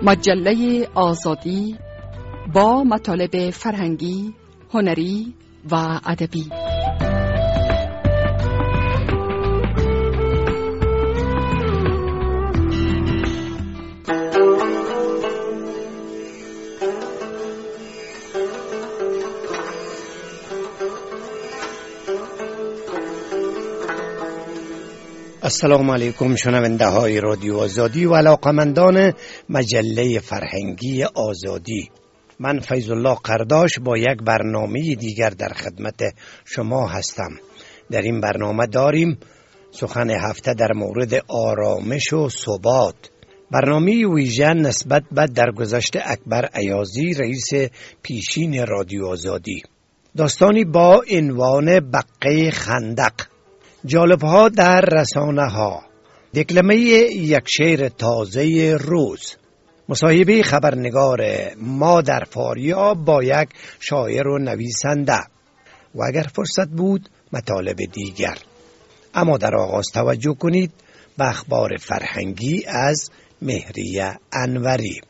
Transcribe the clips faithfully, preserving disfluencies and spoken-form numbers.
مجله آزادی با مطالب فرهنگی، هنری و ادبی. السلام علیکم شنونده های رادیو آزادی و علاقمندان مجله فرهنگی آزادی. من فیض الله قرداش با یک برنامه دیگر در خدمت شما هستم. در این برنامه داریم سخن هفته در مورد آرامش و ثبات. برنامه ویژه نسبت به درگذشت اکبر ایازی، رئیس پیشین رادیو آزادی. داستانی با عنوان بقه خندق. جالب‌ها در رسانه ها، دکلمه یک شعر تازه روز، مصاحبه خبرنگار ما در فاریاب با یک شاعر و نویسنده و اگر فرصت بود مطالب دیگر. اما در آغاز توجه کنید به اخبار فرهنگی از مهریه انوری.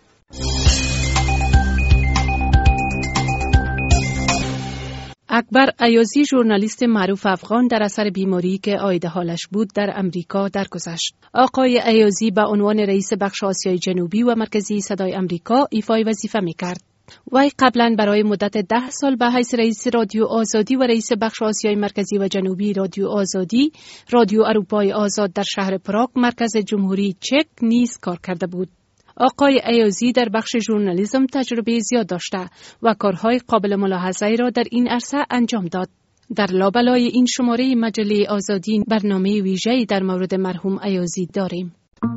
اکبر ایازی، ژورنالیست معروف افغان، در اثر بیماری که عاید حالش بود در امریکا درگذشت. آقای ایازی به عنوان رئیس بخش آسیای جنوبی و مرکزی صدای امریکا ایفای وظیفه می‌کرد. وی قبلا برای مدت ده سال به حیث رئیس رادیو آزادی و رئیس بخش آسیای مرکزی و جنوبی رادیو آزادی، رادیو اروپای آزاد در شهر پراگ، مرکز جمهوری چک نیز کار کرده بود. آقای ایازی در بخش ژورنالیسم تجربه زیاد داشته و کارهای قابل ملاحظه‌ای را در این عرصه انجام داد. در لابلای این شماره مجله آزادی برنامه ویژه‌ای در مورد مرحوم ایازی داریم.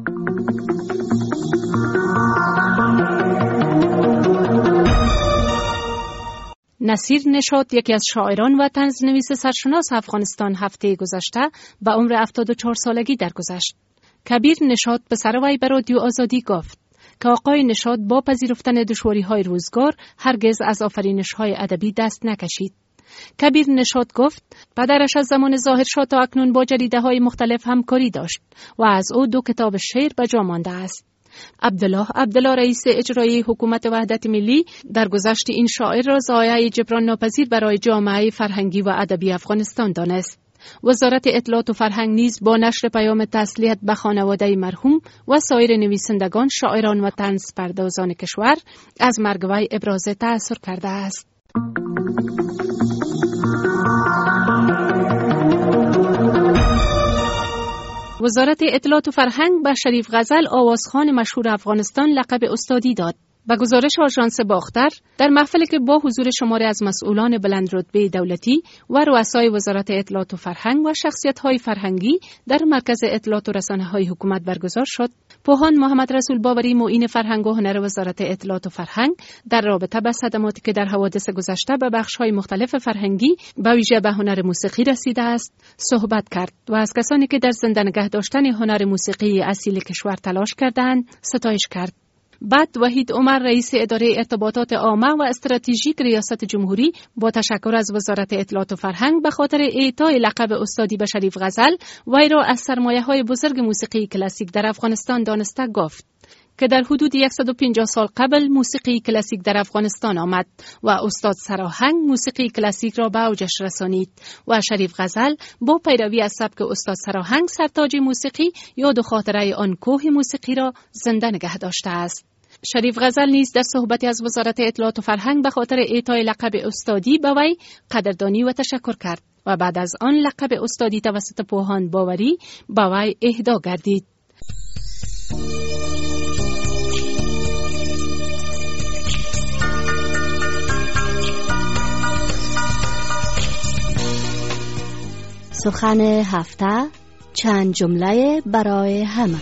نصیر نشاط، یکی از شاعران و طنزنویس سرشناس افغانستان، هفته گذشته به عمر هفتاد و چهار سالگی درگذشت. کبیر نشاط پسر وی به رادیو آزادی گفت که آقای نشاط با پذیرفتن دشواری‌های روزگار هرگز از آفرینش‌های ادبی دست نکشید. کبیر نشاط گفت پدرش از زمان ظاهر شاه تا اکنون با جریده‌های مختلف همکاری داشت و از او دو کتاب شعر به جا مانده است. عبدالله عبدالله، رئیس اجرایی حکومت وحدت ملی، در گذشت این شاعر را ضایعه جبران ناپذیر برای جامعه فرهنگی و ادبی افغانستان دانست. وزارت اطلاعات و فرهنگ نیز با نشر پیام تسلیت به خانواده مرحوم و سایر نویسندگان، شاعران و طنز پردازان کشور از مرگ وی ابراز تأثیر کرده است. وزارت اطلاعات و فرهنگ به شریف غزل، آوازخوان مشهور افغانستان، لقب استادی داد. به گزارش آژانس باختر، در محفلی که با حضور شماری از مسئولان بلند رتبه دولتی و رؤسای وزارت اطلاعات و فرهنگ و شخصیت‌های فرهنگی در مرکز اطلاعات و رسانه‌های حکومت برگزار شد، پوهان محمد رسول باوری، معین فرهنگ و هنر وزارت اطلاعات و فرهنگ، در رابطه با صدماتی که در حوادث گذشته به بخش‌های مختلف فرهنگی به ویژه به هنر موسیقی رسیده است، صحبت کرد و از کسانی که در زنده نگه داشتن هنر موسیقی اصیل کشور تلاش کردند ستایش کرد. بعد وحید عمر، رئیس اداره ارتباطات عامه و استراتژیک ریاست جمهوری، با تشکر از وزارت اطلاعات و فرهنگ به خاطر اعطای لقب استادی به شریف غزل، وی را از سرمایه‌های بزرگ موسیقی کلاسیک در افغانستان دانسته گفت که در حدود صد و پنجاه سال قبل موسیقی کلاسیک در افغانستان آمد و استاد سراهنگ موسیقی کلاسیک را به اوجش رسانید و شریف غزل با پیروی از سبک استاد سراهنگ، سرتاج موسیقی، یاد و خاطره آن کوه موسیقی را زنده نگه داشته است. شریف غزل نیز در صحبتی از وزارت اطلاعات و فرهنگ به خاطر اعطای لقب استادی به وی قدردانی و تشکر کرد و بعد از آن لقب استادی توسط پوهان باوری به وی اهدا گردید. سخن هفته، چند جمله برای همه.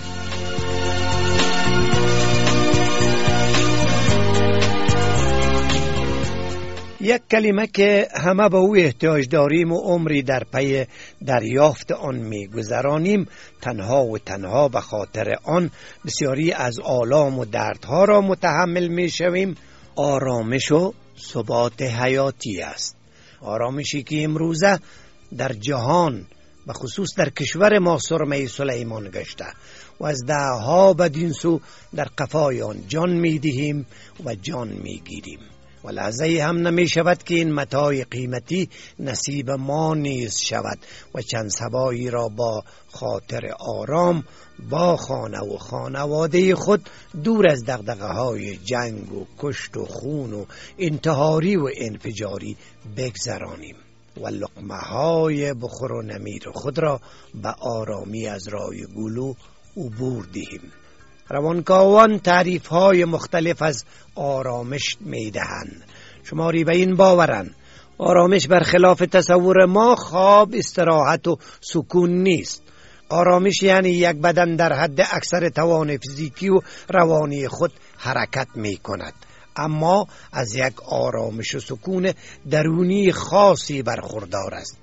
یک کلمه که همه به او احتیاج داریم و عمری در پی دریافت آن می گذرانیم، تنها و تنها به خاطر آن بسیاری از آلام و دردها را متحمل می شویم، آرامش و ثبات حیاتی است. آرامشی که امروزه در جهان به خصوص در کشور ما سرمه سلیمان گشته و از دهها بدین سو در قفای آن جان می دهیم و جان می گیریم و لحظه هم نمی شود که این متاع قیمتی نصیب ما نیز شود و چند سبایی را با خاطر آرام با خانه و خانواده خود دور از دغدغه های جنگ و کشت و خون و انتحاری و انفجاری بگذرانیم و لقمه های بخور و نمیر خود را به آرامی از رای گلو عبور دهیم. روانکاوان تعریف های مختلف از آرامش می دهند. شماری به این باورند آرامش برخلاف تصور ما خواب، استراحت و سکون نیست. آرامش یعنی یک بدن در حد اکثر توان فیزیکی و روانی خود حرکت می کند، اما از یک آرامش و سکون درونی خاصی برخوردار است،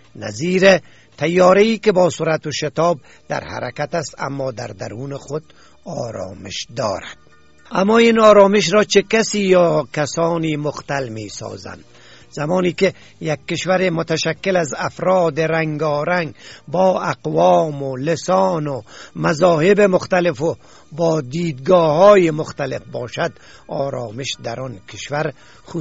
نظیر طیاره‌ای که با سرعت و شتاب در حرکت است اما در درون خود آرامش دارد. اما این آرامش را چه کسی یا کسانی مختل می سازند؟ زمانی که یک کشور متشکل از افراد رنگارنگ با اقوام و لسان و مذاهب مختلف و با دیدگاه‌های مختلف باشد، آرامش در آن کشور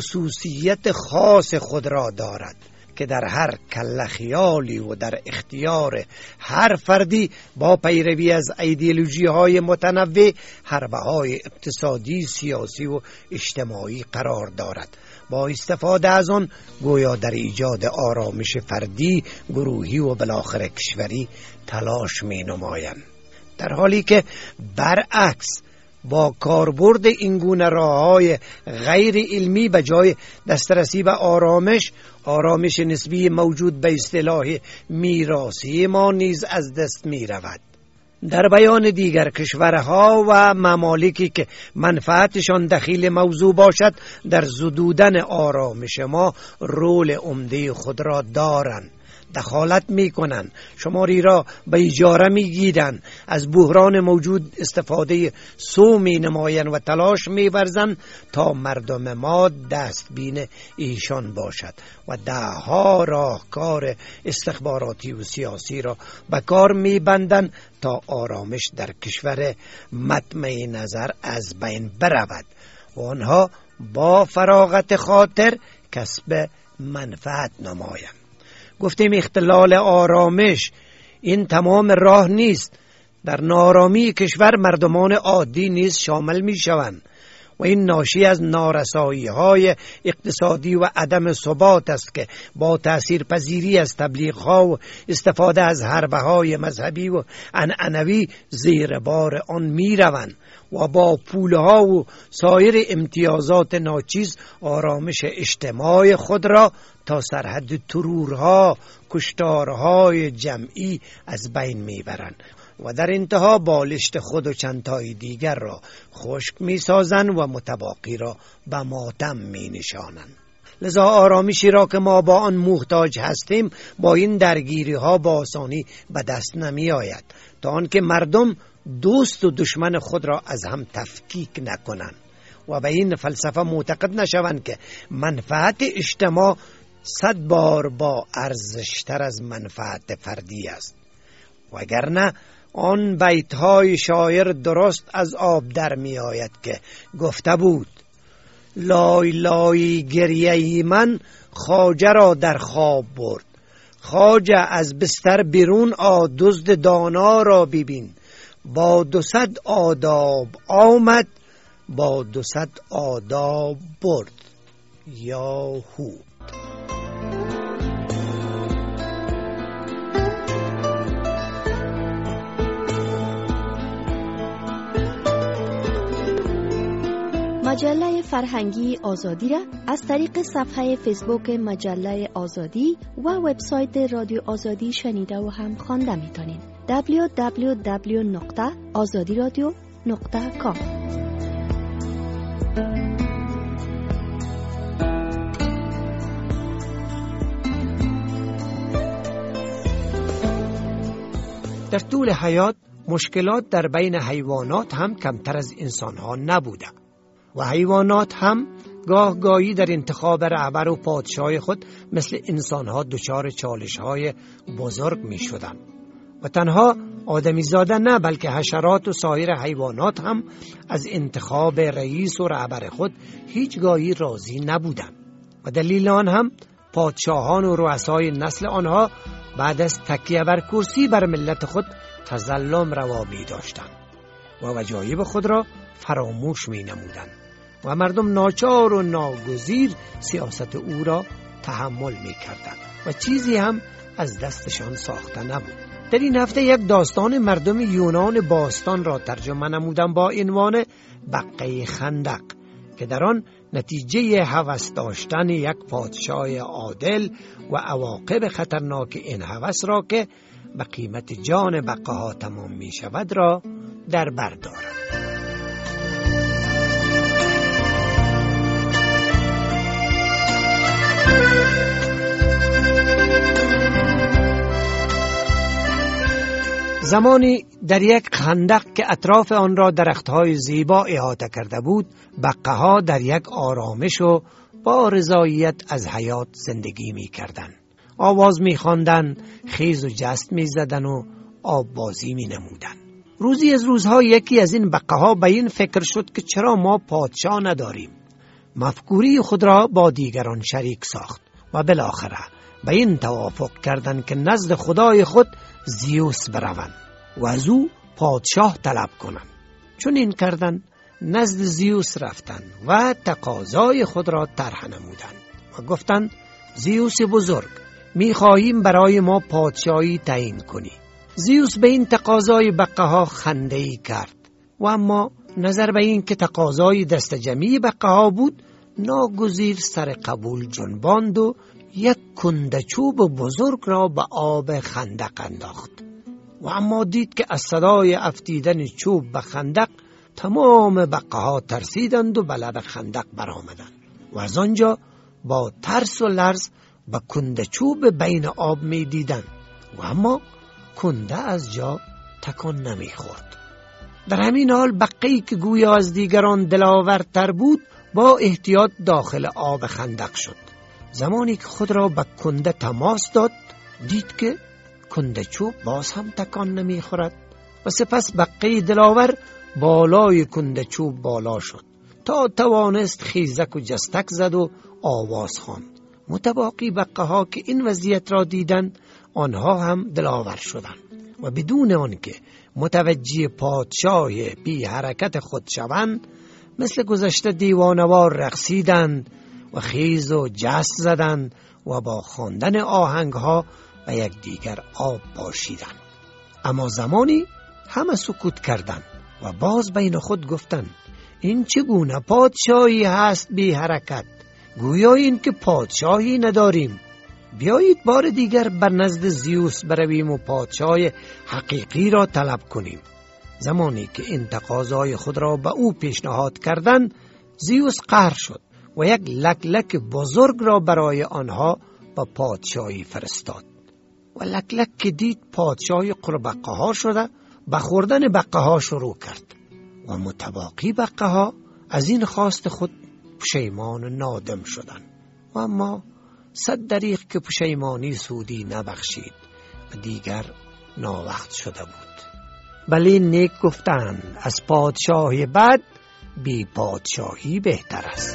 خصوصیت خاص خود را دارد که در هر کله خیالی و در اختیار هر فردی با پیروی از ایدئولوژی های متنوع حربه های اقتصادی، سیاسی و اجتماعی قرار دارد. با استفاده از آن گویا در ایجاد آرامش فردی، گروهی و بالاخره کشوری تلاش می نمایند، در حالی که برعکس با کاربرد این گونه راه‌های غیر علمی به جای دسترسی به آرامش، آرامش نسبی موجود به اصطلاح میراثی ما نیز از دست می رود. در بیان دیگر، کشورها و ممالکی که منفعتشان دخیل موضوع باشد در زدودن آرامش ما رول عمده خود را دارند. دخالت می کنند، شماری را به اجاره می گیرند، از بحران موجود استفاده سو می نمایند و تلاش می ورزند تا مردم ما دستبین ایشان باشد و دهها راهکار استخباراتی و سیاسی را به کار می بندند تا آرامش در کشور مطمع نظر از بین برود و آنها با فراغت خاطر کسب منفعت نمایند. گفتیم اختلال آرامش این تمام راه نیست. در نارامی کشور مردمان عادی نیز شامل می شوند و این ناشی از نارسایی های اقتصادی و عدم ثبات است که با تأثیر پذیری از تبلیغ ها و استفاده از حربه های مذهبی و عنعنوی زیر بار آن می روند و با پولها و سایر امتیازات ناچیز آرامش اجتماعی خود را تا سرحد ترورها، کشتارهای جمعی از بین میبرند و در انتها بالشت خود و چندتای دیگر را خشک میسازند و متباقی را به ماتم می نشانند. لذا آرامشی را که ما با آن محتاج هستیم با این درگیری ها با آسانی به دست نمی آید، تا آنکه مردم دوست و دشمن خود را از هم تفکیک نکنند و به این فلسفه معتقد نشوند که منفعت اجتماع صد بار با ارزشتر از منفعت فردی است. وگرنه آن بیت‌های شاعر درست از آب در می آید که گفته بود: لای لای گریه من خواجه را در خواب برد، خواجه از بستر بیرون آ دزد دانا را ببین، با دو صد آداب آمد با دو صد آداب برد. یا هو. مجله فرهنگی آزادی را از طریق صفحه فیسبوک مجله آزادی و وبسایت رادیو آزادی شنیده و هم خوانده میتونید. دبلیو دبلیو دبلیو نقطه آزادی رادیو نقطه کام. در طول حیات مشکلات در بین حیوانات هم کمتر از انسانها نبوده و حیوانات هم گاه گاهی در انتخاب رهبر و پادشاه خود مثل انسانها دچار چالش‌های بزرگ می‌شدند و تنها آدمی زاده نه بلکه حشرات و سایر حیوانات هم از انتخاب رئیس و رهبر خود هیچگاهی راضی نبودند و دلیل آن هم پادشاهان و رؤسای نسل آنها بعد از تکیه بر کرسی بر ملت خود تظلم روا می داشتند و وجایب خود را فراموش می نمودند و مردم ناچار و ناگزیر سیاست او را تحمل می کردند و چیزی هم از دستشان ساخته نبود. در این هفته یک داستان مردم یونان باستان را ترجمه نمودم با عنوان بقه خندق که در آن نتیجه هوس داشتن یک پادشاه عادل و عواقب خطرناک این هوس را که به قیمت جان بقه ها تمام می شود را در بر دارد. زمانی در یک خندق که اطراف آن را درخت‌های زیبا احاطه کرده بود، بقه‌ها در یک آرامش و با رضایت از حیات زندگی می‌کردند. آواز می‌خواندند، خیز و جست می‌زدند و آب بازی می‌نمودند. روزی از روزها یکی از این بقه‌ها به این فکر شد که چرا ما پادشاه نداریم. مفکوری خود را با دیگران شریک ساخت و بالاخره به این توافق کردند که نزد خدای خود زیوس بروند و از او پادشاه طلب کنند. چون این کردند نزد زیوس رفتند و تقاضای خود را طرح نمودند و گفتند زیوس بزرگ، می‌خواهیم برای ما پادشاهی تعیین کنی. زیوس به این تقاضای بقه‌ها خنده‌ای کرد و اما نظر به این که تقاضای دست جمعی بقه‌ها بود ناگزیر سر قبول جنباند و یک کنده چوب بزرگ را به آب خندق انداخت و اما دید که از صدای افتیدن چوب به خندق تمام بقه‌ها ترسیدند و به لب خندق برآمدند و از آنجا با ترس و لرز به کنده چوب بین آب می دیدند و اما کنده از جا تکان نمی خورد. در همین حال بقه‌ای که گویا از دیگران دلاورتر بود با احتیاط داخل آب خندق شد. زمانی که خود را به کنده تماس داد دید که کنده چوب باز هم تکان نمی خورد و سپس بقه دلاور بالای کنده چوب بالا شد تا توانست خیزک و جستک زد و آواز خواند. متباقی بقه ها که این وضعیت را دیدند آنها هم دلاور شدند و بدون آنکه متوجه پادشاه بی حرکت خود شوند مثل گذشته دیوانوار رقصیدند و خیز و جست زدند و با خواندن آهنگها و یک دیگر آب پاشیدند. اما زمانی همه سکوت کردند و باز بین خود گفتند این چگونه پادشاهی هست بی حرکت؟ گویا این که پادشاهی نداریم. بیایید بار دیگر بر نزد زیوس برویم و پادشاه حقیقی را طلب کنیم. زمانی که این تقاضای خود را به او پیشنهاد کردند زیوس قهر شد و یک لک لک بزرگ را برای آنها به پادشاهی فرستاد و لک لک که دید پادشاهی قربقه ها شده به خوردن بقه ها شروع کرد و متباقی بقه ها از این خواست خود پشیمان و نادم شدند و اما صد دریغ که پشیمانی سودی نبخشید و دیگر ناوقت شده بود. بلی نیک گفتند از پادشاهی بد بی پادشاهی بهتر است.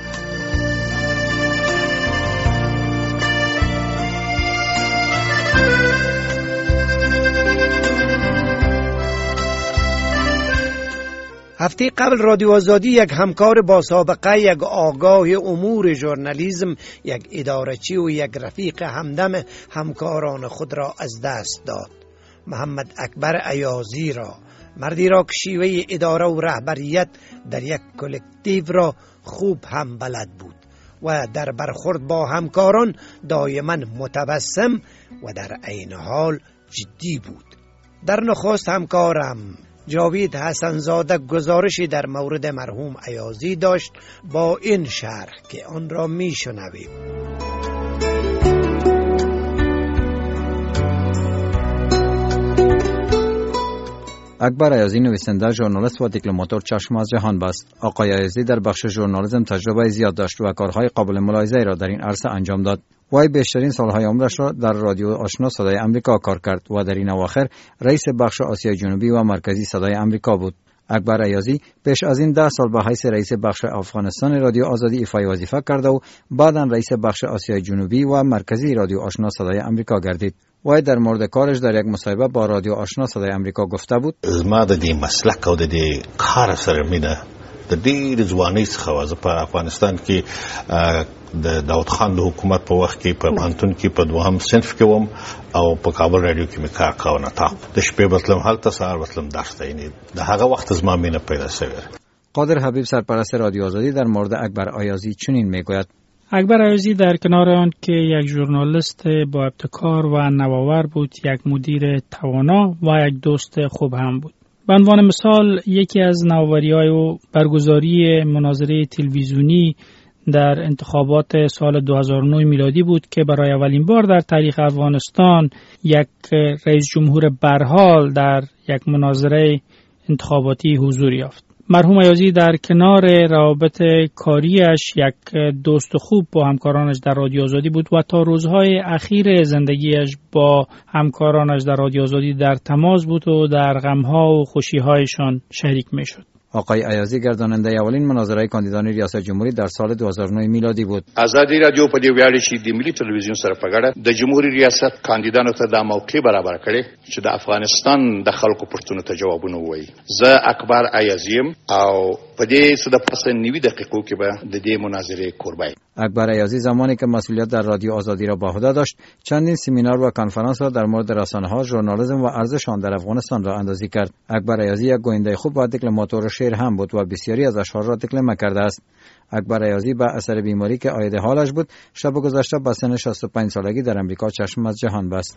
هفته قبل رادیو آزادی یک همکار با سابقه، یک آگاه امور ژورنالیسم، یک ادارچی و یک رفیق همدم همکاران خود را از دست داد. محمد اکبر ایازی را، مردی را که شیوه اداره و رهبریت در یک کلکتیو را خوب هم بلد بود و در برخورد با همکاران دائما متبسم و در عین حال جدی بود. در نخست همکارم جاوید حسنزاده گزارشی در مورد مرحوم ایازی داشت با این شرح که آن را می شنویم. اکبر ایازی نویسنده، ژورنالیست و دیپلماتور چشم از جهان بست. آقای ایازی در بخش ژورنالیسم تجربه زیاد داشت و کارهای قابل ملاحظه را در این عرصه انجام داد. وی بیشترین سالهای عمرش را در رادیو آشنا صدای امریکا کار کرد و در این اواخر رئیس بخش آسیای جنوبی و مرکزی صدای امریکا بود. اکبر ایازی پیش از این ده سال به حیث رئیس بخش افغانستان رادیو آزادی ایفای وظیفه کرده و بعداً رئیس بخش آسیای جنوبی و مرکزی رادیو آشنا صدای امریکا گردید. وی در مورد کارش در یک مصاحبه با رادیو آشنا صدای امریکا گفته بود: ما د دې مسلک او د دې کار سره مینه د ډېر ځوانۍ څخه وه. په افغانستان کې د داود خان د حکومت په وخت کې په پوهنتون کې په دوهم صنف کې وم او په کابل رادیو کې مې کار کاوه. نتا د شپې به تلم هلته، سهار به تلم درس ته. یعنې د هغه وخت زما مینه پیدا شوې. قادر حبیب سرپرست رادیو آزادی در مورد اکبر ایازی چنین میگوید: اکبر ایازی در کنار آن که یک ژورنالیست با ابتکار و نوآور بود، یک مدیر توانا و یک دوست خوب هم بود. به عنوان مثال یکی از نوآوری‌های او برگزاری مناظره تلویزیونی در انتخابات سال دو هزار و نه میلادی بود که برای اولین بار در تاریخ افغانستان یک رئیس جمهور برحال در یک مناظره انتخاباتی حضور یافت. مرحوم ایازی در کنار روابط کاریش یک دوست خوب با همکارانش در رادیو آزادی بود و تا روزهای اخیر زندگیش با همکارانش در رادیو آزادی در تماس بود و در غمها و خوشیهایشان شریک میشد. آقای ایازی گرداننده اولین مناظره کاندیدان ریاست جمهوری در سال دو هزار و نه میلادی بود. آزادی رادیو په دې ویاړ چې د ملي تلویزیون سره په ګډه د جمهوریت ریاست کاندیدانو ته د موقع برابر کړي چې د افغانستان د خلکو پرتونو ته جوابونه وایي. زه اکبر ایازیم او په دې څه د پس نوي دقیقو کې به د دې مناظره قربای. اکبر ایازی زمانی که مسئولیت در رادیو آزادی را به عهده داشت، چندین سمینار و کنفرانس را در مورد رسانه‌ها، ژورنالیسم و ارزش آن در افغانستان را اندازی کرد. اکبر ایازی یک گوینده خوب و دیپلماتور شعر هم بود و بسیاری از اشعار را دکلمه کرده است. اکبر ایازی به اثر بیماری که عاید حالش بود، شب گذشته به سن شصت و پنج سالگی در امریکا چشم از جهان بست.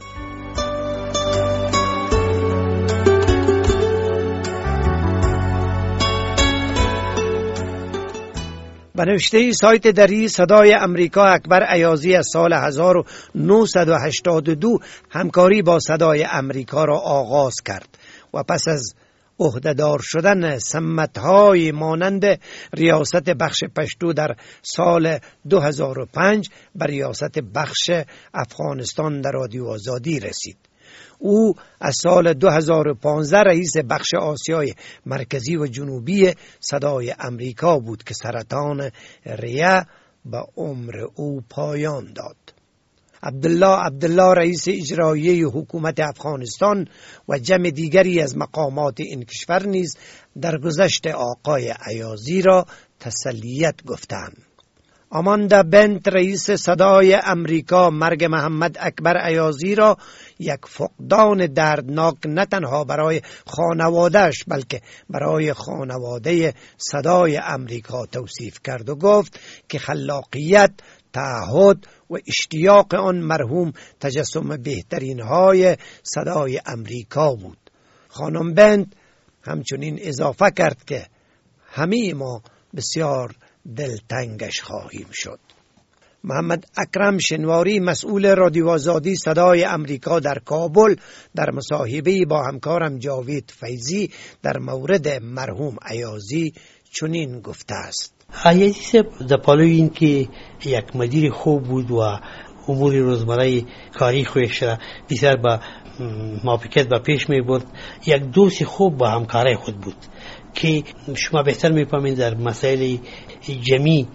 به نوشته سایت دری صدای امریکا، اکبر ایازی از سال هزار و نهصد و هشتاد و دو همکاری با صدای امریکا را آغاز کرد و پس از عهدهدار شدن سمت‌های مانند ریاست بخش پشتو در سال دو هزار و پنج به ریاست بخش افغانستان در رادیو آزادی رسید. او از سال دو هزار و پانزده رئیس بخش آسیای مرکزی و جنوبی صدای امریکا بود که سرطان ریه به عمر او پایان داد. عبدالله عبدالله رئیس اجرایی حکومت افغانستان و جمع دیگری از مقامات این کشور نیز در گذشت آقای ایازی را تسلیت گفتند. آماندا بنت رئیس صدای امریکا مرگ محمد اکبر ایازی را یک فقدان دردناک نه تنها برای خانوادهش بلکه برای خانواده صدای امریکا توصیف کرد و گفت که خلاقیت، تعهد و اشتیاق آن مرحوم تجسم بهترین های صدای امریکا بود. خانم بنت همچنین اضافه کرد که همه ما بسیار دلتنگش خواهیم شد. محمد اکرم شنواری مسئول رادیو آزادی صدای امریکا در کابل در مصاحبه‌ای با همکارم جاوید فیضی در مورد مرحوم ایازی چنین گفته است: ایازی صاحب در پالوی این که یک مدیر خوب بود و امور روزمره کاری خویش را بسیار با موافقت به پیش می برد. یک دوست خوب با همکارای خود بود که شما بهتر می‌فهمید در مسائل جمعی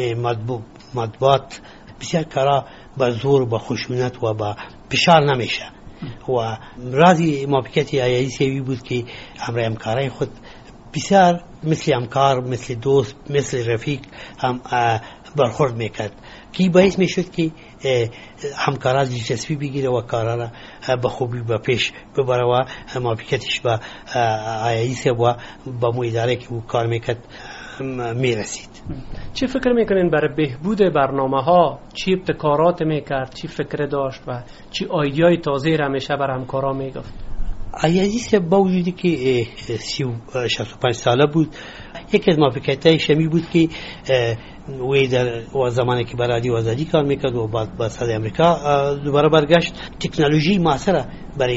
مطبوعات بسیار کارا با زور و با خشونت و با فشار نمیشه و راضی موافقت ایازی بود که همراه همکارای خود بسیار مثل همکار، مثل دوست، مثل رفیق هم برخورد میکرد که باعث میشد که همکارا دلچسپی بگیره و کارا را به خوبی به پیش ببره و موافقتش با ایازی و با اداره که او کار میکرد میرسید. چی فکر میکنین برای بهبود برنامه ها چی ابتکارات میکرد، چی فکر داشت و چی ایده‌های تازه را میشه بر همکارا میگفت؟ ایازی صاحب با وجودی که شصت و پنج ساله بود، یکی از موافقت‌های شمی بود که وی در زمانی که برای رادیو آزادی کار میکرد و بعد با صدای امریکا دوباره برگشت، تکنولوژی معاصره برای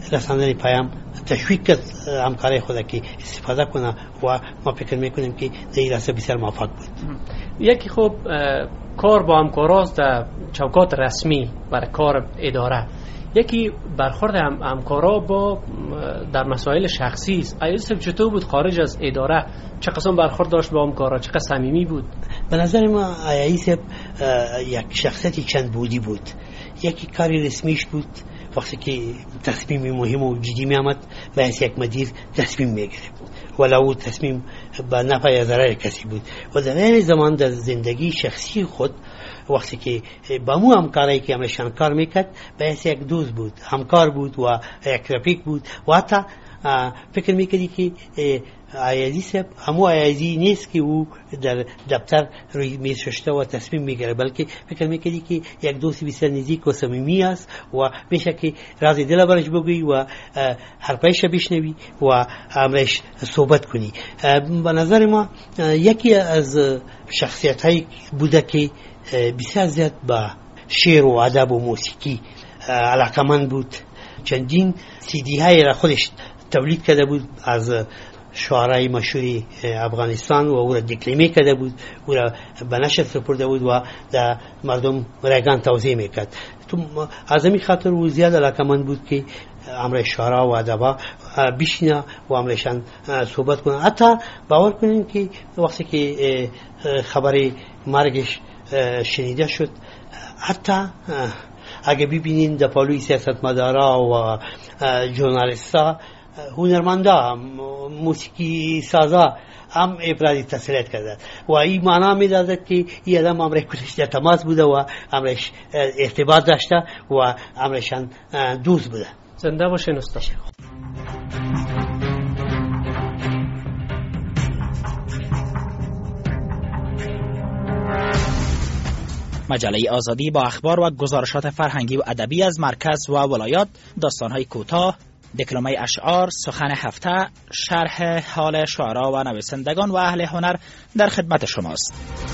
رساندن پیام تشویق کرد همکارای خود که استفاده کنه و ما فکر میکنیم که در این راسته بسیار موفق بود. یکی خب کار با همکاراست در چوکات رسمی برای کار اداره، یکی برخورد هم همکارا با در مسائل شخصی است. ایوب چطور بود خارج از اداره؟ چه قسم برخورد داشت با همکارا؟ چقدر صمیمی بود؟ به نظر ما ایوب یک شخصیت چند بودی بود. یکی کاری رسمیش بود، وقتی که تصمیم مهم و جدی می آمد باید یک مدیر تصمیم می گرفت ولو تصمیم به نفع یا ضرر کسی بود. و در این زمان در زندگی شخصی خود وقتی که با مو همکاری که همشان کار میکرد باید یک دوست بود، همکار بود و یک رفیق بود و حتی فکر میکردی که عیازی صاحب همو عیازی نیست که او در دفتر روی میز ششته و تصمیم میگیره، بلکه فکر میکردی که یک دوست بسیار نزدیک و صمیمی است و میشه که راز دل برش بگویی و حرفایش بشنوی و امرش صحبت کنی. به نظر ما یکی از شخصیت های بوده که بسیار زیاد با شعر و ادب و موسیقی علاقمند بود. چندین سی دی های را خودش تولید کرده بود از شعرهای مشهور افغانستان و او را دکلمه کرده بود، او را به نشر سپرده بود و در مردم رایگان توزیع میکرد. از همین خاطر او زیاد علاقمند بود که امر شعرا و ادبا بشینه و امرشان صحبت کنه. حتی باور کنین که وقتی که خبر مرگش شنیده شد، حتی اگه ببینین در پالوی سیاستمدارا و ژورنالیستا، هنرمندا، موسیقی سازا هم ابراز تسلیت کرده و این معنا میداد که این آدم امر کلش در تماس بوده و امرش ارتباط داشته و امرشان دوست بوده. زنده باشین استاد. مجله آزادی با اخبار و گزارشات فرهنگی و ادبی از مرکز و ولایات، داستان‌های کوتاه، دکلمه اشعار، سخن هفته، شرح حال شعرا و نویسندگان و اهل هنر در خدمت شماست.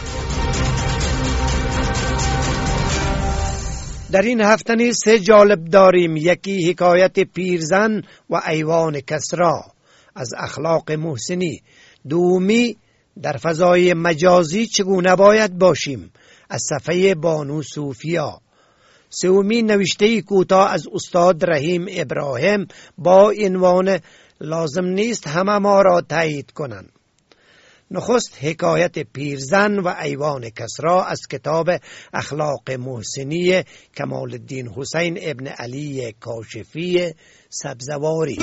در این هفته نیز سه جالب داریم. یکی حکایت پیرزن و ایوان کسری از اخلاق محسنی، دومی در فضای مجازی چگونه باید باشیم از صفحه بانو صوفیا، سومی نوشته کوتاه از استاد رحیم ابراهیم با عنوان لازم نیست همه ما را تایید کنند. نخست حکایت پیرزن و ایوان کسری از کتاب اخلاق محسنی کمال الدین حسین ابن علی کاشفی سبزواری.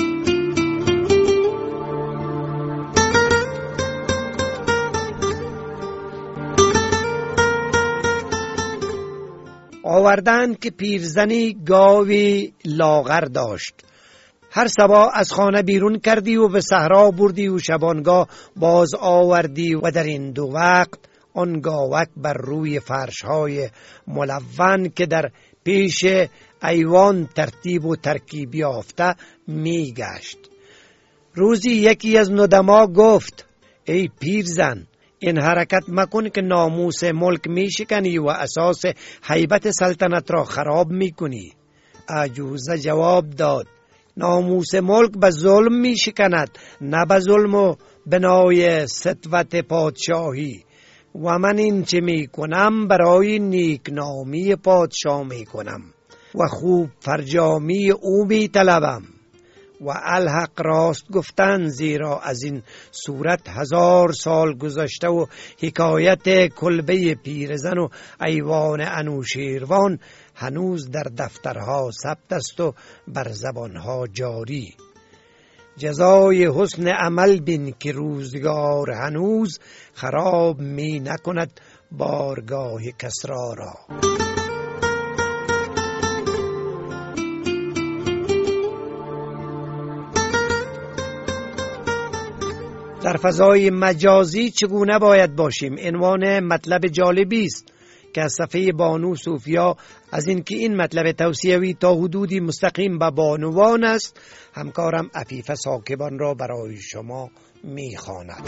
آوردند که پیرزنی گاوی لاغر داشت. هر صبح از خانه بیرون کردی و به صحرا بردی و شبانگاه باز آوردی و در این دو وقت آن گاوک بر روی فرش‌های ملون که در پیش ایوان ترتیب و ترکیب یافته می گشت. روزی یکی از ندما گفت: ای پیرزن، این حرکت مکن که ناموس ملک می شکنی و اساس هیبت سلطنت را خراب می کنی. عجوزه جواب داد: ناموس ملک به ظلم می شکند، نه به ظلم و بنای سطوت پادشاهی، و من این چه می کنم برای نیکنامی پادشاه می کنم و خوب فرجامی او می طلبم. و الحق راست گفتن، زیرا از این صورت هزار سال گذشته و حکایت کلبه پیرزن و ایوان انوشیروان هنوز در دفترها ثبت است و بر زبانها جاری. جزای حسن عمل بین که روزگار هنوز خراب می نکند بارگاه کسری را. در فضای مجازی چگونه باید باشیم؟ عنوان مطلب جالبی است که از صفحه بانو صوفیا از اینکه این مطلب توصیوی تا حدودی مستقیم به بانوان است، همکارم عفیفه ساکبان را برای شما میخواند.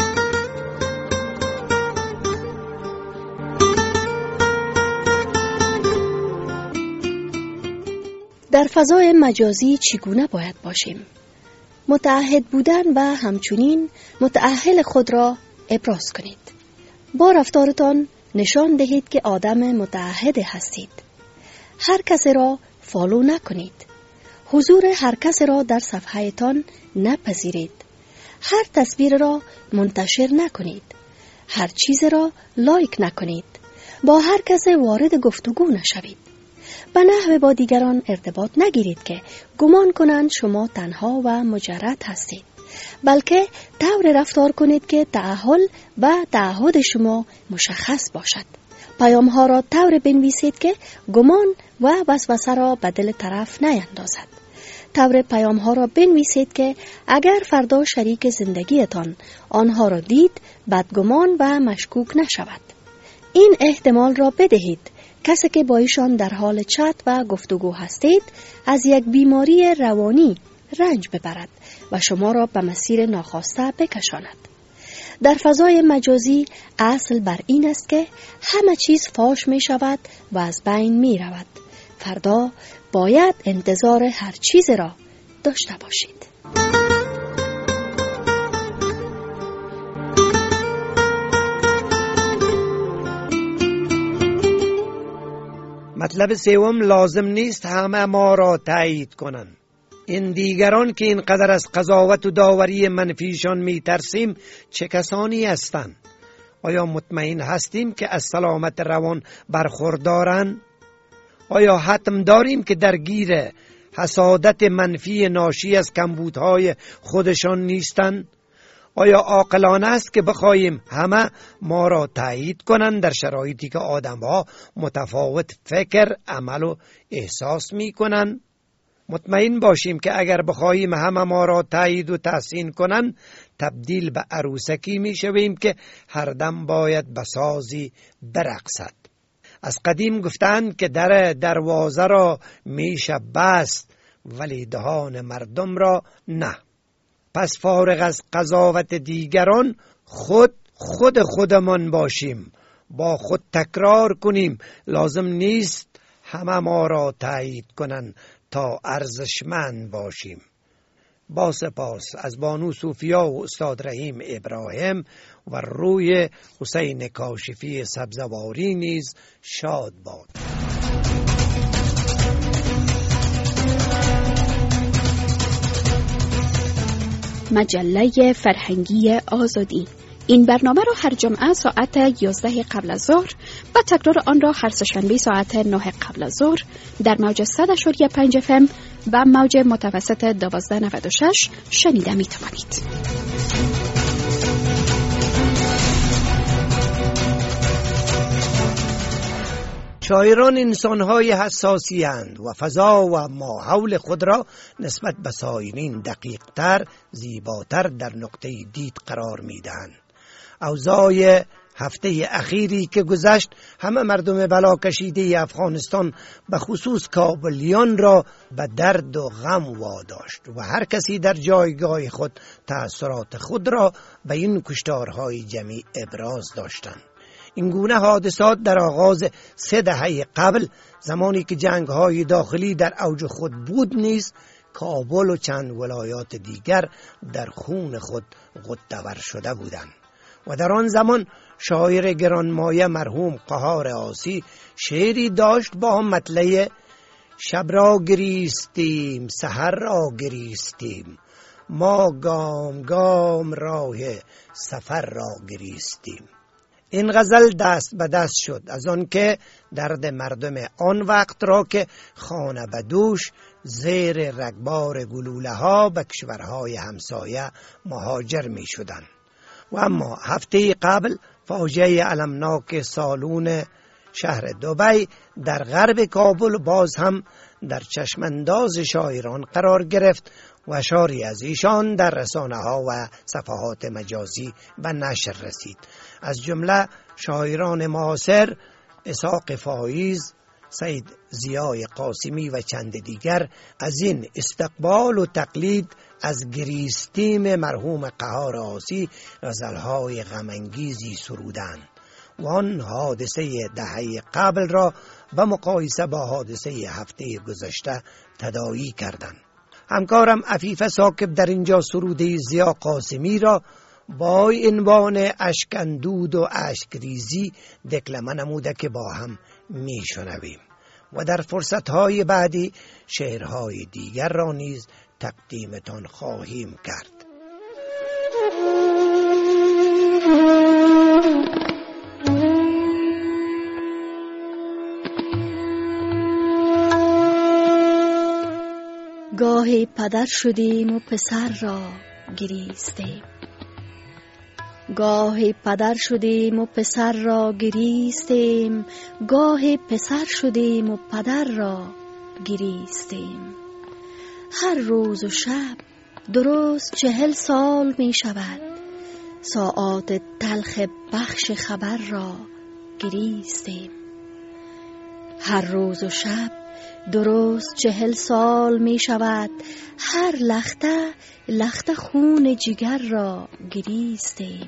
در فضای مجازی چگونه باید باشیم؟ متعهد بودن و همچنین متأهل خود را ابراز کنید. با رفتارتان نشان دهید که آدم متعهد هستید. هر کسی را فالو نکنید. حضور هر کسی را در صفحه تان نپذیرید. هر تصویر را منتشر نکنید. هر چیز را لایک نکنید. با هر کسی وارد گفتگو نشوید. به نحو با دیگران ارتباط نگیرید که گمان کنند شما تنها و مجرد هستید، بلکه طور رفتار کنید که تعهل و تعهد شما مشخص باشد. پیام ها را طور بنویسید که گمان و وسوسه را به دل طرف نیندازد. طور پیام ها را بنویسید که اگر فردا شریک زندگیتان آنها را دید بدگمان و مشکوک نشود. این احتمال را بدهید کسی که با ایشان در حال چت و گفتگو هستید از یک بیماری روانی رنج ببرد و شما را به مسیر ناخواسته بکشاند. در فضای مجازی اصل بر این است که همه چیز فاش می شود و از بین می رود. فردا باید انتظار هر چیز را داشته باشید. مطلب سوم، لازم نیست همه ما را تایید کنند. این دیگران که اینقدر از قضاوت و داوری منفیشان می ترسیم چه کسانی هستند؟ آیا مطمئن هستیم که از سلامت روان برخوردارند؟ آیا حتم داریم که درگیر حسادت منفی ناشی از کمبودهای خودشان نیستند؟ آیا عاقلانه است که بخواهیم همه ما را تایید کنند در شرایطی که آدم‌ها متفاوت فکر، عمل و احساس می‌کنند؟ مطمئن باشیم که اگر بخواهیم همه ما را تایید و تحسین کنند تبدیل به عروسکی می‌شویم که هر دم باید به سازی برقصد. از قدیم گفتند که در دروازه را میشه بست ولی دهان مردم را نه. پس فارغ از قضاوت دیگران خود خود خودمان باشیم، با خود تکرار کنیم لازم نیست همه ما را تایید کنند تا ارزشمند باشیم. با سپاس از بانو صوفیا و استاد رحیم ابراهیم و روی حسین کاشفی سبزواری نیز شاد باد. مجله فرهنگی آزادی. این برنامه را هر جمعه ساعت یازده قبل از ظهر و تکرار آن را هر سه‌شنبه ساعت نه قبل از ظهر در موج صد و پنج اف ام و موج متوسط دوازده نود و شش شنیده می توانید. شاعران انسان‌های حساسی اند و فضا و ماحول خود را نسبت به سایرین دقیق‌تر، زیباتر در نقطه دید قرار می‌دهند. اوضاع هفته اخیری که گذشت همه مردم بلاکشیده افغانستان به خصوص کابلیان را به درد و غم واداشت و هر کسی در جایگاه خود تأثیرات خود را به این کشتارهای جمعی ابراز داشتند. این گونه حادثات در آغاز سه دهه قبل، زمانی که جنگ‌های داخلی در اوج خود بود، نیز کابل و چند ولایات دیگر در خون خود غوطه‌ور شده بودند و در آن زمان شاعر گرانمایه مرحوم قهار عاصی شعری داشت با مطلع شب را گریستیم سحر را گریستیم ما گام گام راه سفر را گریستیم. این غزل دست به دست شد از آن که درد مردم آن وقت را که خانه به دوش زیر رگبار گلوله ها به کشورهای همسایه مهاجر می شدند. و اما هفته قبل فاجعه المناک سالون شهر دبی در غرب کابل باز هم در چشمانداز شاعران قرار گرفت و اشاری از ایشان در رسانه ها و صفحات مجازی و نشر رسید. از جمله شاعران معاصر اسحاق فایز، سید ضیای قاسمی و چند دیگر از این استقبال و تقلید از گریستیم مرحوم قهار عاصی غزلهای غمانگیزی سرودند و آن حادثه دهه قبل را به مقایسه با حادثه هفته گذشته تداعی کردند. همکارم عفیف ثاقب در اینجا سروده ضیا قاسمی را با عنوان اشکندود و اشکریزی دکلمه نموده که با هم میشنویم و در فرصتهای بعدی شعرهای دیگر را نیز تقدیمتان خواهیم کرد. گاهی پدر شدیم و پسر را گریستیم، گاهی پدر شدیم و پسر را گریستیم، گاهی پسر شدیم و پدر را گریستیم. هر روز و شب درست چهل سال می شود، ساعات تلخ بخش خبر را گریستیم. هر روز و شب درست چهل سال می شود، هر لخته لخته خون جگر را گریستیم.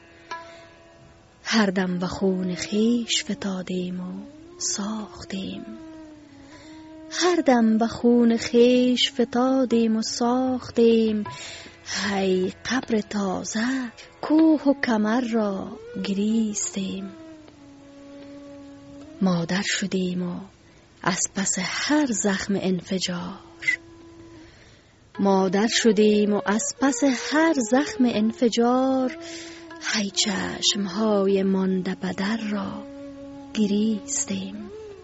هر دم به خون خیش فتادیم و ساختیم، هر دم به خون خیش فتادیم و ساختیم. هی قبر تازه کوه و کمر را گریستیم. مادر شدیم و از پس هر زخم انفجار، مادر شدیم و از پس هر زخم انفجار. هی چشمهای مانده بدر را گریستیم.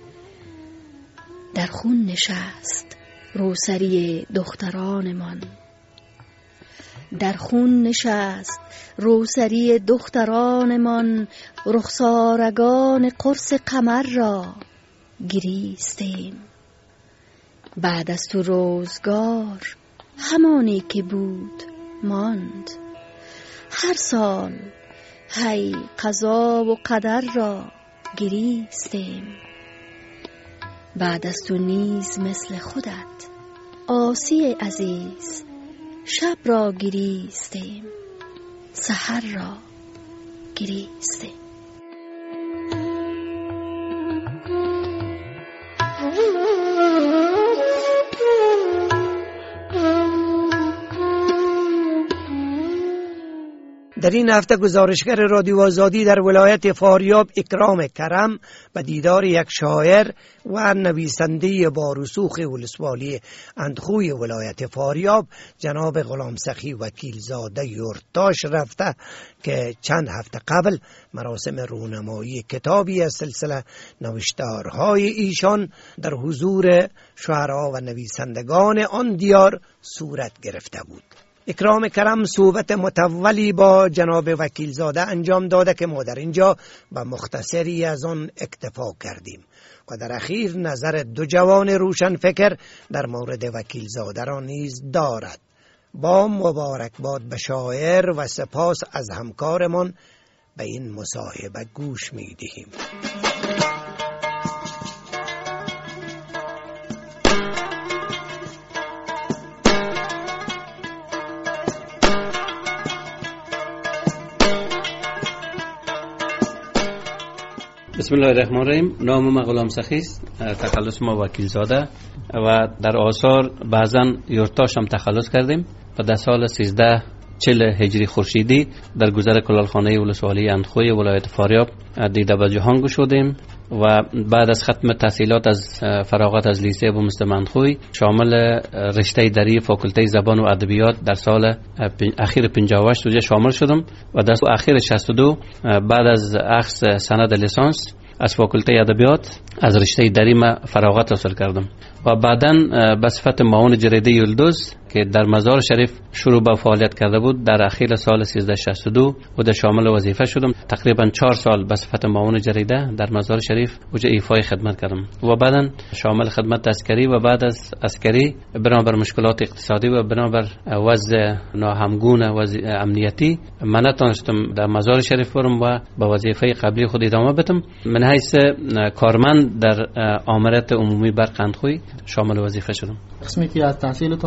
در خون نشست روسری دخترانمان، در خون نشست روسری دخترانمان. رخسارگان قرص قمر را گریستیم. بعد از تو روزگار همانی که بود ماند، هر سال هی قضا و قدر را گریستیم. بعد از تو نیز مثل خودت آسی عزیز شب را گریستیم، سحر را گریستیم. در این هفته گزارشگر رادیو آزادی در ولایت فاریاب اکرام کرم به دیدار یک شاعر و نویسنده با رسوخ ولسوالی اندخوی ولایت فاریاب جناب غلام سخی وکیلزاده یورتاش رفته که چند هفته قبل مراسم رونمایی کتابی از سلسله نوشتارهای ایشان در حضور شعرا و نویسندگان آن دیار صورت گرفته بود. اکرام کرم صحبت متولی با جناب وکیلزاده انجام داده که ما در اینجا به مختصری از آن اکتفا کردیم و در اخیر نظر دو جوان روشن فکر در مورد وکیلزاده را نیز دارد. با مبارکباد به شاعر و سپاس از همکارمان به این مصاحبه گوش می دهیم. بسم الله الرحمن الرحیم. نام ما غلام سخی است، تخلص ما وکیلزاده و در آثار بعضا یورتاش هم تخلص کردیم و در سال سیزده چل هجری خورشیدی در گذر کلالخانه ولسوالی اندخوی ولایت فاریاب دیده به جهان گشودیم و بعد از ختم تحصیلات از فراغت از لیسه ابو مسلم اندخوی شامل رشته دری فاکولته زبان و ادبیات در سال اخیر پنجاه و هشت شامل شدم و در سال اخیر شصت و دو بعد از اخذ سند لیسانس از فاکولته ادبیات از رشته دری ما فراغت حاصل کردم و بعداً به صفت معاون جریده یلدوز که در مزار شریف شروع به فعالیت کرده بود در اخیر سال سیزده شصت و دو و در شامل وظیفه شدم. تقریبا چهار سال به صفت معاون جریده در مزار شریف وجه ایفای خدمت کردم و بعداً شامل خدمت عسکری و بعد از عسکری بنابر مشکلات اقتصادی و بنابر وضع ناهمگون وضع امنیتی من نتونستم در مزار شریف برم و به وظیفه قبلی خود ادامه بدم. من حیث کارمند در آمرت عمومی برق اندخوی شامل وظیفه شدم. قسمی که از تحصیلتان گفتین از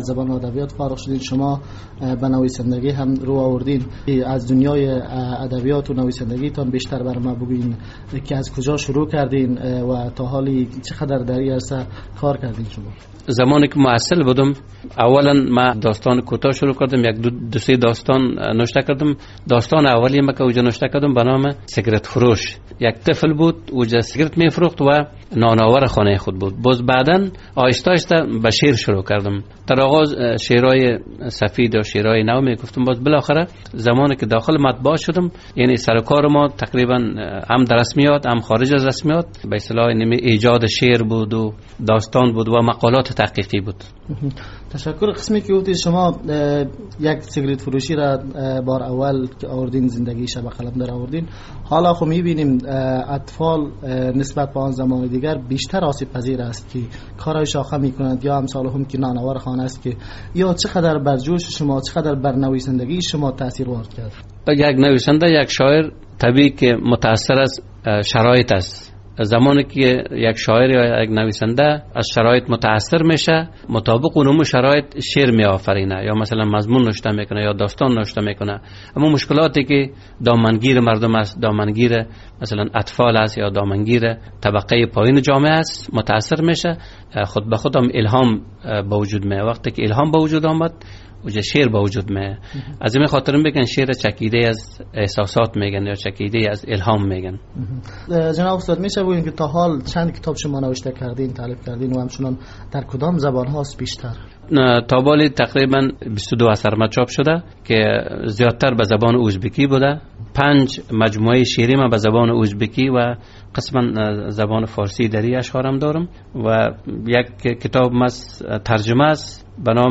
زبان و ادبیات فارغ شدین، شما به نویسندگی هم رو آوردین. از دنیای ادبیات و نویسندگیتان بیشتر بر ما بگوین که از کجا شروع کردین و تا حالی چقدر در این عرصه کار کردین شما؟ زمانی که محصل بودم اولا ما داستان کوتاه شروع کردم، یک دو, دو سه داستان نوشته کردم. داستان اولی ما که اوجا نوشته کردم به نام سیگرت فروش. یک طفل بود اوجا سیگرت میفروخت و نانآور خانه خود بود. باز بعدن آهسته آهسته به شعر شروع کردم. در آغاز شعرهای سفید و شعرهای نو میگفتم. باز بالاخره زمانی که داخل مطبوعات شدم، یعنی سر کار ما تقریبا هم در رسمیات هم خارج از رسمیات به اصطلاح ایجاد شعر بود و داستان بود و مقالات تحقیقی بود. تشکر. قسمی که گفتید شما یک سیگرت فروشی را بار اول که آوردین زندگی شب قلم در آوردین، حالا خب میبینیم اطفال نسبت به آن زمان دیگر بیشتر آسیب پذیر است که کارهای شاخه میکنند یا امثال هم که نانآور خانه است، که یا چقدر بر جوش شما چقدر بر نویسندگی شما تاثیر وارد کرد؟ یک نویسنده یک شاعر طبیعی که متاثر از شرایط است. زمانی که یک شاعر یا یک نویسنده از شرایط متاثر میشه، مطابق اونم شرایط شعر می آفرینه یا مثلا مضمون نوشته میکنه یا داستان نوشته میکنه. اما مشکلاتی که دامنگیر مردم است، دامنگیر مثلا اطفال است یا دامنگیر طبقه پایین جامعه است، متاثر میشه، خود به خودم الهام به وجود میاد. وقتی که الهام به وجود آمد وجه شعر به وجود میاد. از این خاطر میگن شعر چکیده از احساسات میگن یا چکیده از الهام میگن. جناب استاد میشه بگوین که تا حال چند کتاب شما نوشته کردین، تالیف کردین و همچنان در کدام زبان هاست بیشتر؟ تا بالی تقریبا بیست و دو اثر ما چاپ شده که زیادتر به زبان ازبکی بوده. پنج مجموعه شعری ما به زبان ازبکی و قسما زبان فارسی دری اشعارم دارم و یک کتاب مس ترجمه است به نام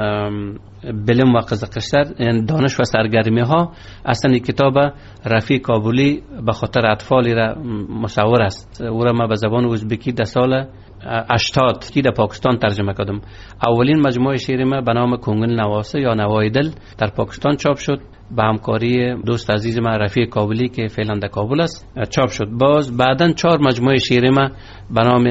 بلم و قزقشتر، یعنی دانش و سرگرمی ها. اصلا این کتاب رفیع کابلی به خاطر اطفالی را مصور است. او را ما به زبان ازبکی در سال هشتاد که در پاکستان ترجمه کردم. اولین مجموعه شعر ما به نام کنگل نواسه یا نوای دل در پاکستان چاپ شد با همکاری دوست عزیز ما رفیع کابلی که فعلا در کابل است چاپ شد. باز بعدن چهار مجموعه شعر ما به نام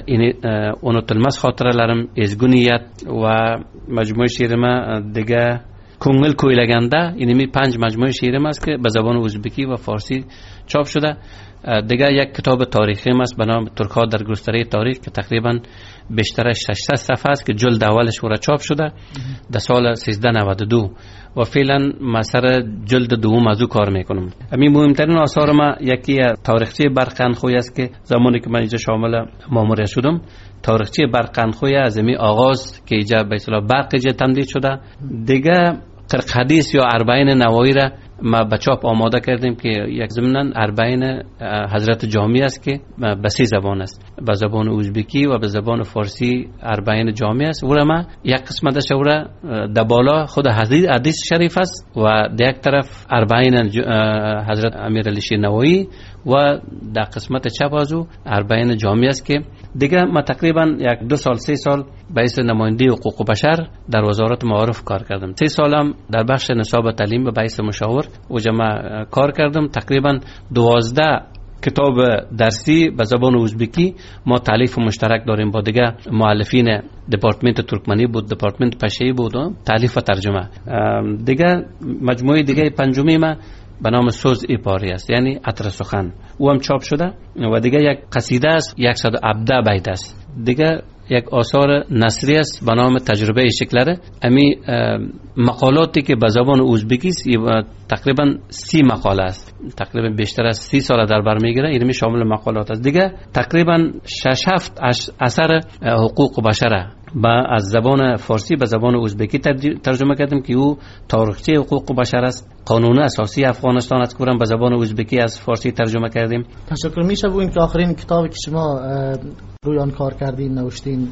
اونت المس خاطره لرم، ازگونیت و مجموعه شعر ما دیگه کنگل کویلگنده. اینمی پنج مجموعه شعر ما است که به زبان ازبکی و فارسی چاپ شده. دیگه یک کتاب تاریخی است به نام ترک‌ها در گستره تاریخ که تقریبا بیشترش ششصد صفحه است که جلد اولش ورا چاپ شده در سال سیزده نود و دو و فعلا ما سر جلد دوم از او کار میکنم. همین مهمترین آثار ما یکی تاریخچه برقندخوی است که زمانی که من اینجا شامل ماموریت شدم، تاریخچه برقندخوی از می آغاز که اینجا به اصطلاح برق اینجا تمدید شده. دیگه قرق حدیث یا اربعین نوایی را ما به چاپ آماده کردیم که یک ضمناً اربعین حضرت جامی است که به سه زبان است، به زبان ازبکی و به زبان فارسی اربعین جامی است. او را ما یک قسمتش او را در بالا خود حدیث شریف است و در یک طرف اربعین حضرت امیرعلی شیر نوایی و در قسمت چپ از او اربعین جامی است که دیگه ما تقریبا یک دو سال سه سال باعث نماینده حقوق بشر در وزارت معارف کار کردم. سه سالم در بخش نصاب تعلیم به باعث مشاور و جمع کار کردم. تقریبا دوازده کتاب درسی به زبان ازبکی ما تالیف مشترک داریم با دیگه مؤلفین دپارتمنت ترکمنی بود، دپارتمنت پشه‌ای بود، تالیف و ترجمه. دیگه مجموعه دیگه پنجمی ما به نام سوز ایپاری است، یعنی عطر سخن، او هم چاپ شده و دیگه یک قصیده است صد و هفده بیت است. دیگه یک آثار نثری است به نام تجربه شکلره. امی مقالاتی که به زبان ازبکی است تقریبا سی مقاله است، تقریبا بیشتر از سی سال در بر میگیره. اینمی شامل مقالات است. دیگه تقریبا شش هفت اثر حقوق بشره با از زبان فارسی به زبان ازبکی ترجمه کردیم که او تاریخچه حقوق بشر است. قانون اساسی افغانستان از کورم به زبان ازبکی از فارسی ترجمه کردیم. تشکر. میشه بگوین که آخرین کتابی که شما روی آن کار کردین، نوشتین،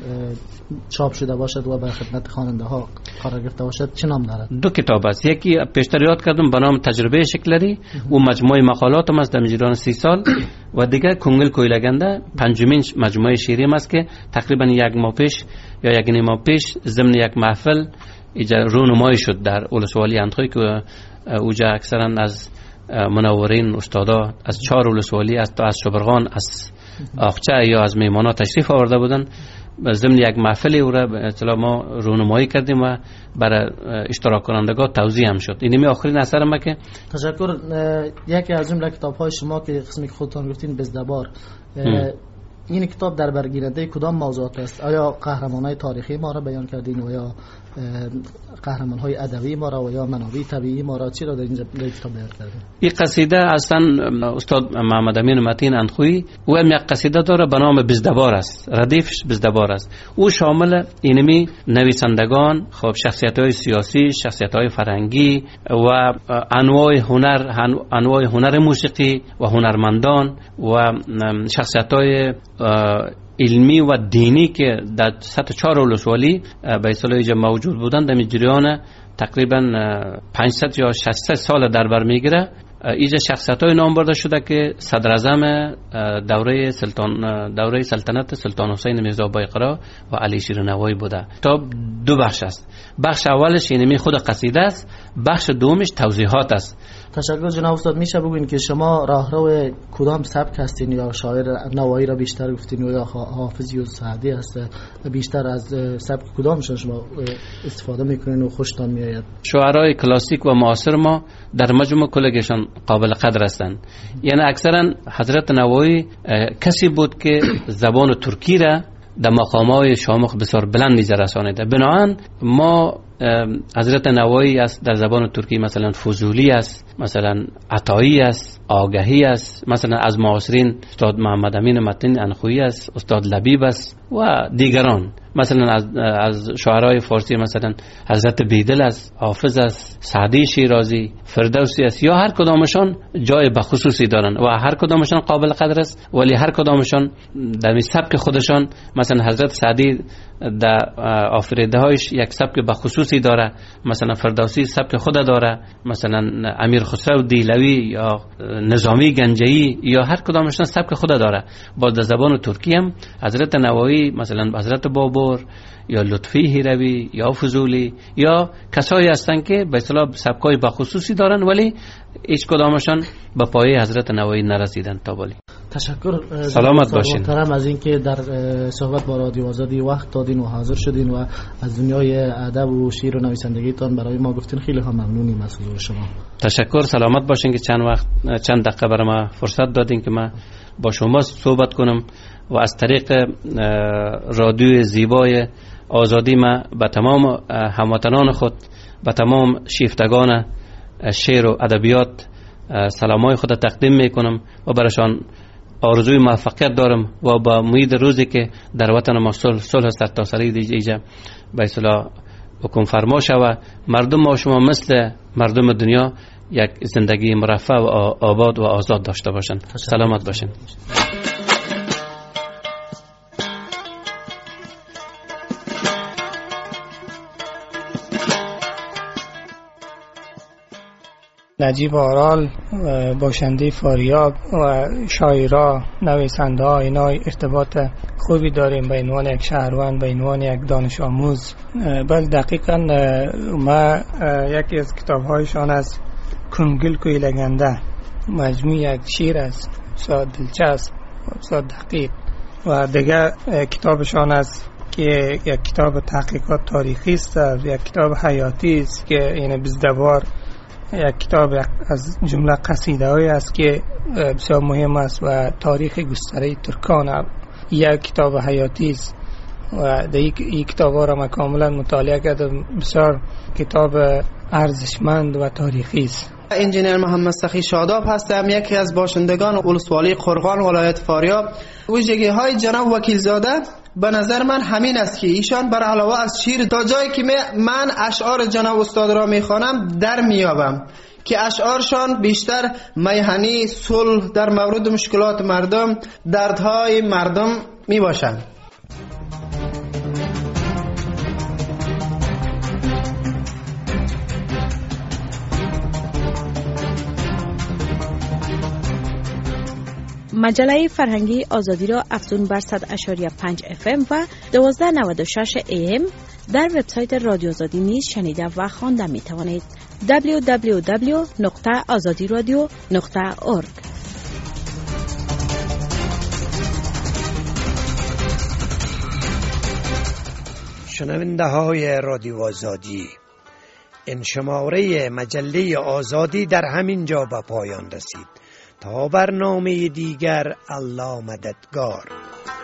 چاپ شده باشد و به خدمت خواننده ها قرار گرفته باشد چه نام دارد؟ دو کتاب است. یکی پیشتر یاد کردم به نام تجربه شکلری، او مجموعه مقالات است در مجران سی سال و دیگه کنگل کویلگنده پنجمین مجموعه شعری است که تقریبا یک ماه پیش یا یک نیم ماه پیش ضمن یک محفل اینجا رونمایی شد در ولسوالی اندخوی که اوجا اکثرا از منورین استادا از چهار ولسوالی از تا از شبرغان، از آخچه یا از میمانا تشریف آورده بودن. ضمن یک محفل او را اصطلاح ما رونمایی کردیم و برای اشتراک کنندگان توزیع هم شد. اینمی آخرین اثر ما که تشکر. یکی از جمله کتاب‌های شما که قسمی که خودتان گفتین بزدبار، این کتاب در برگیرنده کدام موضوعات است؟ آیا قهرمان‌های تاریخی ما را بیان کردین و یا قهرمان‌های ادبی ما را و یا منابع طبیعی ما را، چی را در این کتاب بیان کردین؟ این قصیده اصلا استاد محمد امین متین اندخویی او هم یک قصیده داره به نام بزدبار است، ردیفش بزدبار است. او شامل اینمی نویسندگان، خب شخصیت‌های سیاسی، شخصیت‌های فرهنگی و انواع هنر، انواع هنر موسیقی و هنرمندان و شخصیت‌های علمی و دینی که در سطح چهار ولسوالی به اصطلاح اینجا موجود بودند، در جریان تقریبا پانصد یا ششصد سال در بر میگیره. اینجا شخصیت‌های نام برده شده که صدر اعظم دوره سلطان دوره سلطنت سلطان حسین میرزا بایقرا و علی شیرنوایی بوده. تا دو بخش است. بخش اولش اینمی خود قصیده است، بخش دومش توضیحات است. تشکر جناب استاد. میشه بگوین که شما راهرو کدام سبک هستین؟ یا شاعر نوایی را بیشتر گفتین یا حافظی و سعدی هست؟ بیشتر از سبک کدامشون شما استفاده میکنین و خوشتان میآید؟ شاعرای کلاسیک و معاصر ما در مجموع کلگشان قابل قدر هستند. یعنی اکثرا حضرت نوایی کسی بود که زبان ترکی را در مقام‌های شامخ بسیار بلندی رسانیده. بنابراین ما حضرت نوایی است در زبان ترکی مثلا فضولی است، مثلا عطایی است، آگهی است، مثلا از معاصرین استاد محمد امین متین اندخویی است، استاد لبیب است و دیگران. مثلا از از شاعرای فارسی مثلا حضرت بیدل است، حافظ است، سعدی شیرازی، فردوسی است. یا هر کدامشان جای بخصوصی دارند و هر کدامشان قابل قدر است، ولی هر کدامشان در سبک خودشان، مثلا حضرت سعدی در آفریده هایش یک سبک بخصوصی داره، مثلا فردوسی سبک خود داره، مثلا امیر خسرو دیلوی یا نظامی گنجی یا هر کدامشان سبک خود داره. با در زبان ترکی هم حضرت نوایی مثلا حضرت بابور یا لطفی هیروی یا فضولی یا کسایی هستند که به اصطلاح سبکای بخصوصی دارن ولی هیچ کدامشان به پایه حضرت نوایی نرسیدن تا ولی. تشکر. سلامت باشین. محترم از اینکه در صحبت با رادیو آزادی وقت دادین و حاضر شدین و از دنیای ادب و شعر و نویسندگیتان برای ما گفتین. خیلی هم ممنونیم از حضور شما. تشکر. سلامت باشین که چند وقت چند دقیقه برای ما فرصت دادین که ما با شما صحبت کنم و از طریق رادیو زیبای آزادی ما به تمام هموطنان خود، به تمام شیفتگان شعر و ادبیات سلامای خود تقدیم میکنم و برایشان آرزوی موفقیت دارم و با امید روزی که در وطن ما صلح صلح سرتاسری دیجا به اصطلاح حکم فرما شود، مردم ما شما مثل مردم دنیا یک زندگی مرفه و آباد و آزاد داشته باشند. سلامت باشین. نجیب آرال باشنده فاریاب و شاعرها، نویسنده ها، اینا ارتباط خوبی داریم به عنوان یک شهروند، به عنوان یک دانش آموز. بل دقیقا ما یکی از کتاب هایشان از کنگل کوی لگنده مجموع یک شعر است، بسیار دلچسب، بسیار دقیق. و دیگه کتابشان است که یک کتاب تحقیقات تاریخی است، یک کتاب حیاتی است که این بزدبار یک کتاب از جمله قصیده هایی است که بسیار مهم است و تاریخ گستره ترکان. یک کتاب حیاتی است و این کتاب ها را من کاملا مطالعه کردم. بسیار کتاب ارزشمند و تاریخی است. انجینیر محمد سخی شاداب هستم، یکی از باشندگان ولسوالی قرغان ولایت فاریاب. ویژگی های جناب وکیلزاده به نظر من همین است که ایشان بر علاوه از شعر تا جایی که من اشعار جناب استاد را میخوانم در میابم که اشعارشان بیشتر میهنی، صلح در مورد مشکلات مردم، دردهای مردم میباشند. مجله فرهنگی آزادی را افزون بر صد و شش و پنج اف ام و دوازده نود و شش ای ام در وبسایت رادیو آزادی نیز شنیده و خوانده می توانید. دبلیو دبلیو دبلیو نقطه آزادی رادیو نقطه اورگ. شنونده های رادیو آزادی، این شماره مجله آزادی در همین جا به پایان رسید. تا برنامه دیگر، الله مددگار.